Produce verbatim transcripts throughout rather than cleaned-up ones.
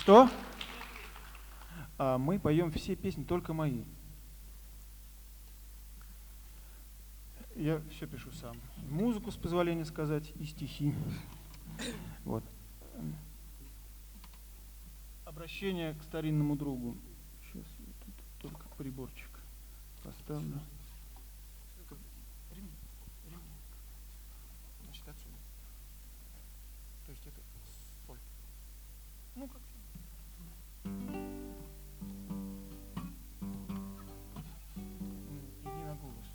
Что? А мы поем все песни, только мои. Я все пишу сам. Музыку, с позволения сказать, и стихи. Вот. Обращение к старинному другу. Сейчас я тут только приборчик поставлю. Значит, отсюда. То есть это соль. Ну, как не на голос.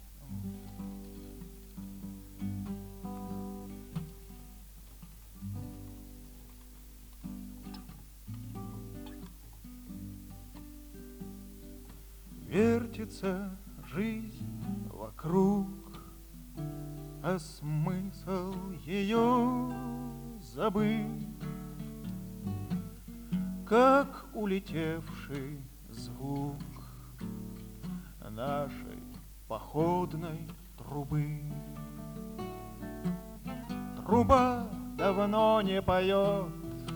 Вертится жизнь вокруг, а смысл ее забыт, как улетевший звук нашей походной трубы. Труба давно не поет,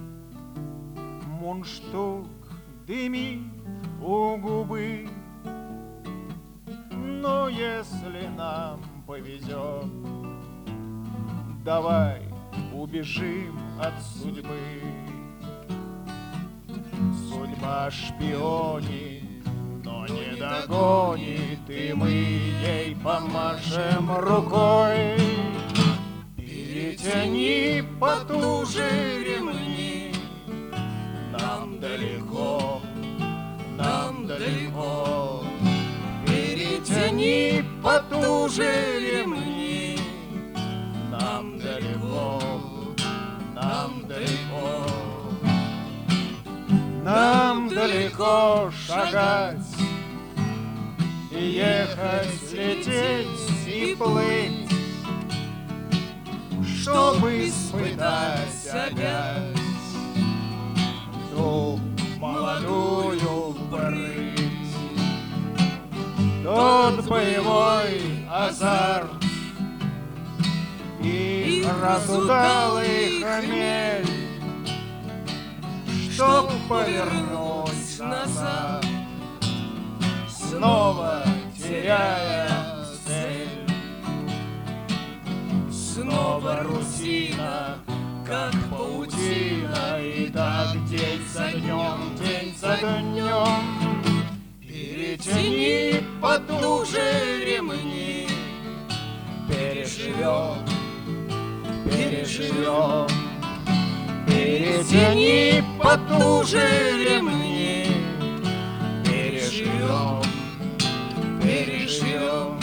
мундштук дымит у губы. Но если нам повезет, давай убежим от судьбы. Судьба шпионит, но не догонит, и мы ей помашем рукой. Перетяни потуже ремни, нам далеко, нам далеко. Перетяни потуже ремни, нам далеко, нам далеко. Нам далеко шагать, и ехать, лететь и плыть, чтобы испытать опять ту молодую прыть. Тот боевой азарт и разудалый хмель, чтоб повернуть назад, снова теряя цель. Снова рутина, как паутина, и так день за днем, день за днем. Перетяни потуже ремни, переживем, переживем. Перетяни потуже ремни, переживем, переживем.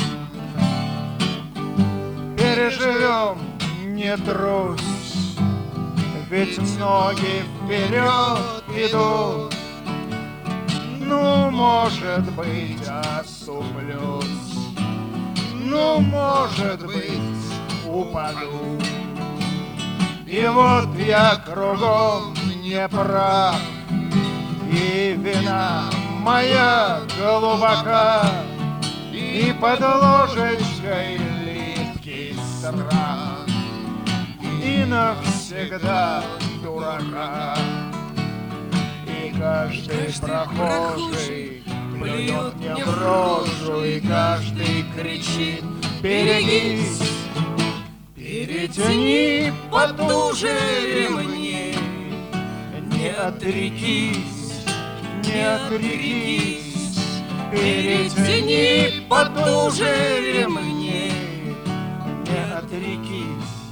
Переживем, не трусь, ведь ноги вперед идут. Ну, может быть, оступлюсь, ну, может быть, упаду. И вот я кругом не прав, и вина моя глубока, и под ложечкой липкий страх, и навсегда дурака. И каждый прохожий плюет мне в рожу, и каждый кричит: берегись! Перетяни потуже ремни, не отрекись, не отрекись. Перетяни потуже ремни, не отрекись.